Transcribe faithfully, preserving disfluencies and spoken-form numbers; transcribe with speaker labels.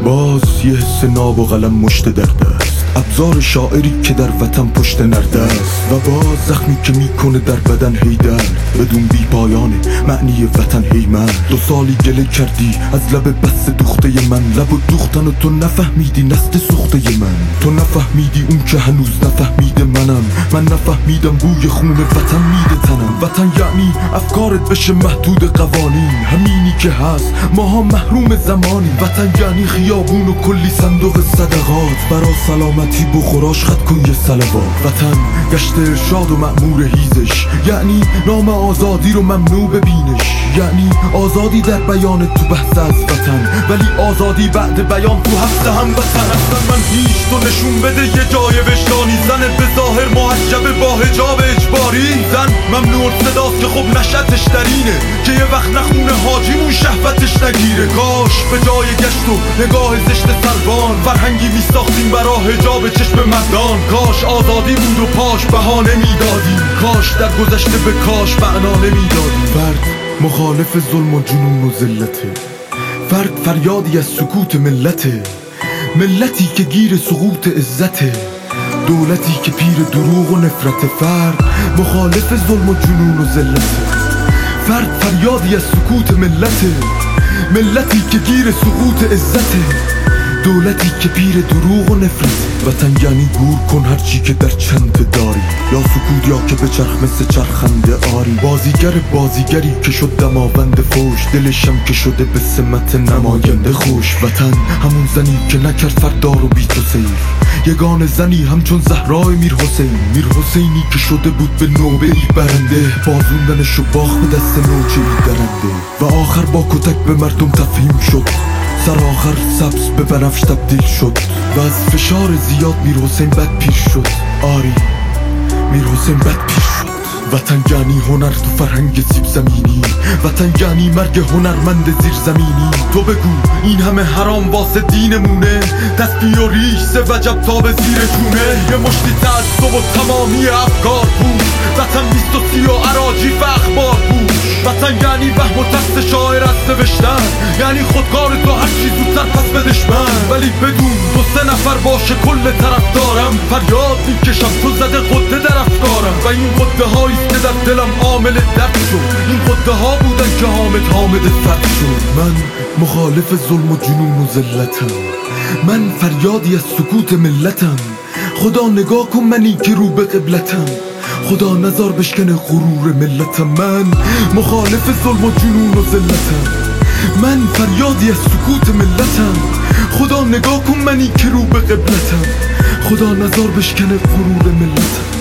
Speaker 1: باز یه حس ناب و قلم مشت درد است، ابزار شاعری که در وطن پشت نرده است، و باز زخمی که میکنه در بدن هیدر، بدون بی پایانه معنی وطن هی من. دو سالی گله کردی از لب بس دوخته من، لب و دوختن و تو نفهمیدی نسل سوخته من. تو نفهمیدی اون که هنوز نفهمیده منم، من نفهمیدم بوی خون وطن میده تنم. وطن یعنی افکارت بشه محدود قوانین، همینی که هست ماها محروم زمانی. وطن یعنی خیابون و کلی صندوق صدقات، برا سلامتی بخوراش خط کن یه صلوات. وطن گشت ارشاد و مأمور هیزش، یعنی نام آزادی رو ممنوع ببینش، یعنی آزادی در بیان تو بحث از وطن، ولی آزادی بعد بیان تو هفته هم وطن. اصلا من هیچ تو نشون بده یه جای وجدانی، زن به ظاهر محجب با حجاب اجباری، زن ممنوع صداست که خب نشتش درینه، که یه وقت نخونه حاجیمون شهوتش نگیره. کاش به جای گشت و نگاه زشت سلبان، فرهنگی میساختیم برا حجاب چشم مردان. کاش آزادی بود و پاش بهانه میدادیم، کاش در گذشته به کاش معنا نمیدادیم. فرد مخالف ظلم و جنون و ذلته، فرد فریادی از سکوت ملته، ملتی که گیر سقوط عزته، دولتی که پیر دروغ و نفرت. فرد مخالف ظلم و جنون و ذلته، فرد فریادی از سکوت ملته، ملتی که گیر سقوط عزته، دولتی که پیر دروغ و نفرت. وطن یعنی گور کن هرچی که در چنت داری، یا سکوت یا که به چرخ مثل چرخنده آری. بازیگر بازیگری که شد دماوند فوش، دلشم که شده به سمت نماینده خوش. وطن همون زنی که نکرد فردار و بی تو سیر، یگان زنی همچون زهرای میر حسین. میر حسینی که شده بود به نوبه ای برنده، بازوندنشو باخ به دست نوچه ای درنده، و آخر با کتک به مردم تفهیم شد، سر آخر سبز به بنفش تبدیل شد، و از فشار زیاد میر حسین بد پیر شد. آری میر حسین بد پیر شد. وطن یعنی هنر تو فرهنگ سیب زمینی، وطن یعنی مرگ هنرمند زیر زمینی. تو بگو این همه حرام واسه دینمونه، دستی و ریش سه وجب تا به زیر جونه. یه مشتی تعصب و تمامی افکار بود، وطن بیست و سی و عراجی و اخبار بود. وطن یعنی وهم و ترس شاعر از نوشتن، یعنی خودکار تو هر چی زودتر پس به دشمن. ولی بدون دو سه نفر باشه کل طرف دارم، فریاد میکشم تو زده قده در افکارم. و این قده هاییست که در دلم عامل درد شد، این قده ها بودن که حامد حامد فرد شد. من مخالف ظلم و جنون و ذلتم، من فریادی از سکوت ملتم. خدا نگاه کن منی که رو به قبلتم، خدا نزار بشکنه غرور ملتم. من مخالف ظلم و جنون و ذلتم، من فریادی از سکوت ملتم. خدا نگاه کن منی که رو به قبلتم، خدا نزار بشکنه غرور ملتم.